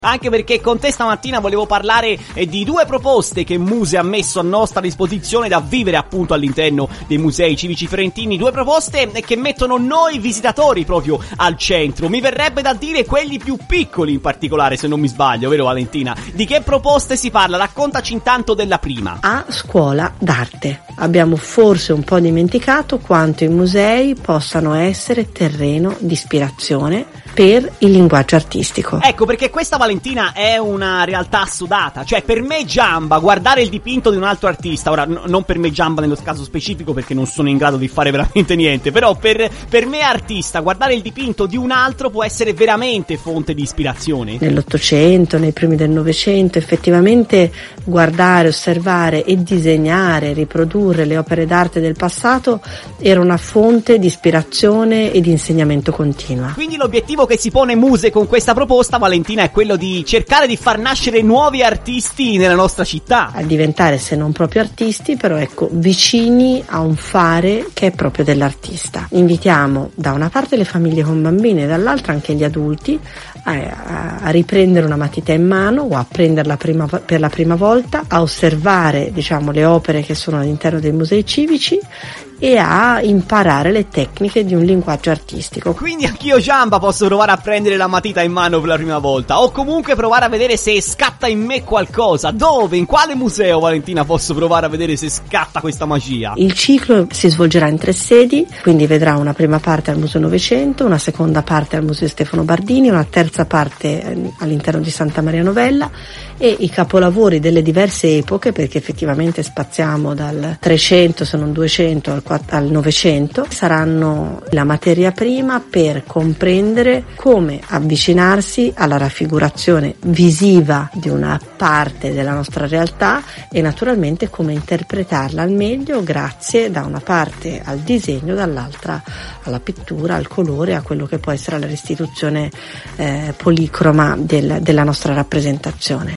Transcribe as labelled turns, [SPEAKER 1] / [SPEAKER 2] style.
[SPEAKER 1] Anche perché con te stamattina volevo parlare di due proposte che Muse ha messo a nostra disposizione da vivere appunto all'interno dei musei civici fiorentini. Due proposte che mettono noi visitatori proprio al centro. Mi verrebbe da dire quelli più piccoli in particolare, se non mi sbaglio, vero Valentina? Di che proposte si parla? Raccontaci intanto della prima.
[SPEAKER 2] A scuola d'arte. Abbiamo forse un po' dimenticato quanto i musei possano essere terreno di ispirazione per il linguaggio artistico.
[SPEAKER 1] Ecco, perché questa Valentina è una realtà assodata. Cioè, per me Giamba, guardare il dipinto di un altro artista, ora non per me Giamba nello caso specifico perché non sono in grado di fare veramente niente, però per me artista, guardare il dipinto di un altro può essere veramente fonte di ispirazione.
[SPEAKER 2] Nell'Ottocento, nei primi del Novecento, effettivamente guardare, osservare e disegnare, riprodurre le opere d'arte del passato era una fonte di ispirazione e di insegnamento continua.
[SPEAKER 1] Quindi l'obiettivo che si pone Muse con questa proposta, Valentina, è quello di cercare di far nascere nuovi artisti nella nostra città.
[SPEAKER 2] A diventare, se non proprio artisti, però ecco, vicini a un fare che è proprio dell'artista. Invitiamo da una parte le famiglie con bambini e dall'altra anche gli adulti a riprendere una matita in mano o a prenderla per la prima volta, a osservare, diciamo, le opere che sono all'interno dei musei civici e a imparare le tecniche di un linguaggio artistico.
[SPEAKER 1] Quindi anch'io Giamba posso provare a prendere la matita in mano per la prima volta, o comunque provare a vedere se scatta in me qualcosa. Dove? In quale museo, Valentina, posso provare a vedere se scatta questa magia?
[SPEAKER 2] Il ciclo si svolgerà in 3 sedi, quindi vedrà una prima parte al Museo Novecento, una seconda parte al Museo Stefano Bardini, una terza parte all'interno di Santa Maria Novella, e i capolavori delle diverse epoche, perché effettivamente spaziamo dal 300, se non 200, al 900, saranno la materia prima per comprendere come avvicinarsi alla raffigurazione visiva di una parte della nostra realtà e naturalmente come interpretarla al meglio grazie da una parte al disegno, dall'altra alla pittura, al colore, a quello che può essere la restituzione policroma della nostra rappresentazione.